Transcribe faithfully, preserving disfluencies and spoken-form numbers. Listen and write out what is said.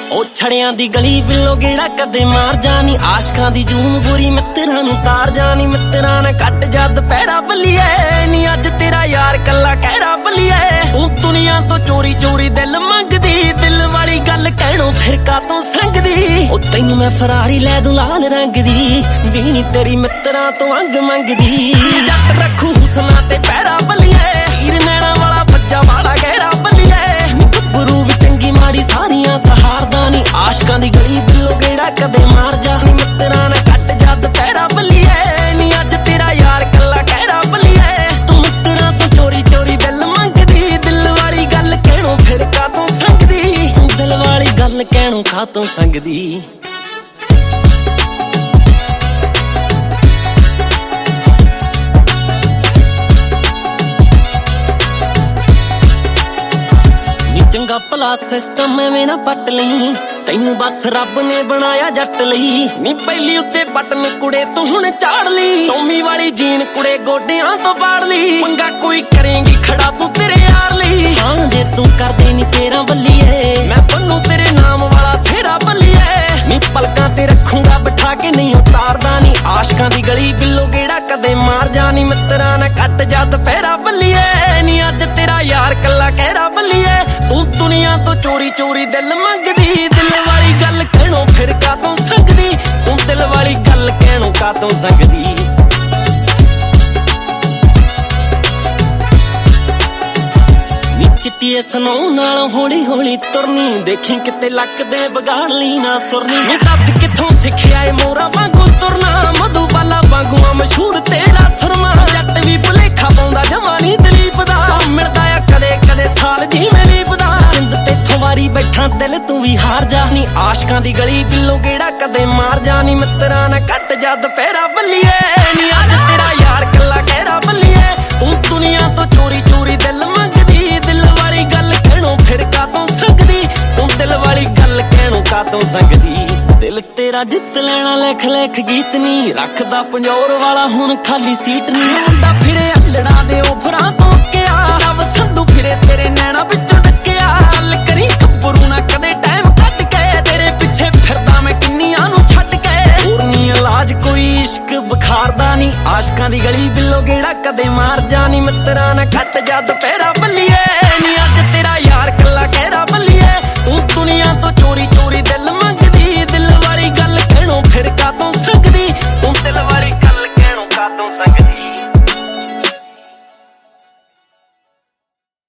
ओ छड़ियां दी गली बिलो गेड़ा कदे मार जानी, आशकां दी जून बुरी मित्तरां नूं तार जानी। मित्तरां ने कट जद पैरा बल्लिए नी अज तेरा यार कल्ला कहरा बल्लिए। तू दुनिया तो चोरी चोरी दिल मंगदी, दिल वाली गल कहणों फिर कातों संगदी। ओ तैनूं मैं फरारी लै दूं लाल रंग दी, वीणी तेरी मित्तरां तो अंग मंगदी। जट रखू हुसना ते पैरा बल्लिए, हीर नैना वाला बच्चा वाला गहरा बल्लिए। गब्बरू भी चंगी माड़ी सारियां सहारदानी, आशकां दी गली बिलो गेड़ा कदे मार जानी। मित्तरां ने कट जद पैरा बल्लिए नी अज तेरा यार कल्ला कहरा बल्लिए। तू मित्तरां तो चोरी चोरी दिल मंगदी, दिल वाली गल कहणों फिर कातों संगदी। दिल वाली गल कहणों कातों संगदी। चंगा भला सिस्टम एवें ना पट लई, तैनू बस रब ने बनाया जट लई। नी पहली उत्ते बटन कुड़े तू हुण चाड़ ली, टोमी वाली जीन कुड़े गोडियां तो पाड़ ली। पंगा कोई करेंगी खड़ा तू तेरे यार ली, हां जे तू कर दे नी तेरा बल्लिए, मैं बनू तेरे नाम वाला सेरा बल्लिए। नी पलकां ते रखूंगा बिठा के नहीं उतारदा नी, आशकां दी गली बिलो गेड़ा कदे मार जानी। मित्तरां ने कट जद पैरा बल्लिए नी अज तेरा यार कल्ला कहरा बल्लिए। तू दुनिया तो चोरी चोरी दिल मंगदी, दिल वाली गल कहणों फिर कातों संगदी। तू दिल वाली गल कहणों कातों संगदी। चिट्टिए सनौ नाल हौली हौली तुरनी, देखी किते लक दे बगाड़ ली ना सुरनी। दस किथों सिखिया ए मोरा वांगू तुरना, मधुबाला वांगू मशहूर तेरा सुरमा। जट भी भुलेखा पाउंदा जवानी दलीप दा, मिलदा आ कदे कदे साल जिवें लीपदा। जिंद तेथों वारी बैठा दिल तू भी हार जा नी, आशकां दी गली बिलो गेड़ा कदे मार जानी। मित्तरां ने कट जद पैरा बल्लिए नी अज तेरा यार कल्ला कहरा बल्लिए। तू दुनिया तो चोरी चोरी दिल मंगदी, दिल वाली गल कहणों फिर कातों संगदी। तू दिल वाली गल कहणों कातों संगदी। दिल तेरा जित लेना लिख लिख गीत नी, रखदा पंजौर वाला हुण खाली सीट नी। मुंडा फिरे अल्लड़ा दे ओफरां तो क्या, रब संधू फिरे तेरे नैना विचों डकिया। गल करी गब्बरू ना कदे टाइम कट के, तेरे पिछे फिरदा मैं किन्नियां नूं छड्ड के। होर नी इलाज कोई इश्क बुखारदा नी, आशकां दी गली बिलो गेड़ा कदे मार जानी। मित्तरां ने कट जद पैरा बल्लिए नी अज तेरा यार कल्ला कहरा बल्लिए। तू दुनिया तो चोरी चोरी दिल मंगदी, दिल वाली गल कहणों फिर कातों संगदी। तू दिल वाली गल कहणों कातों संगदी।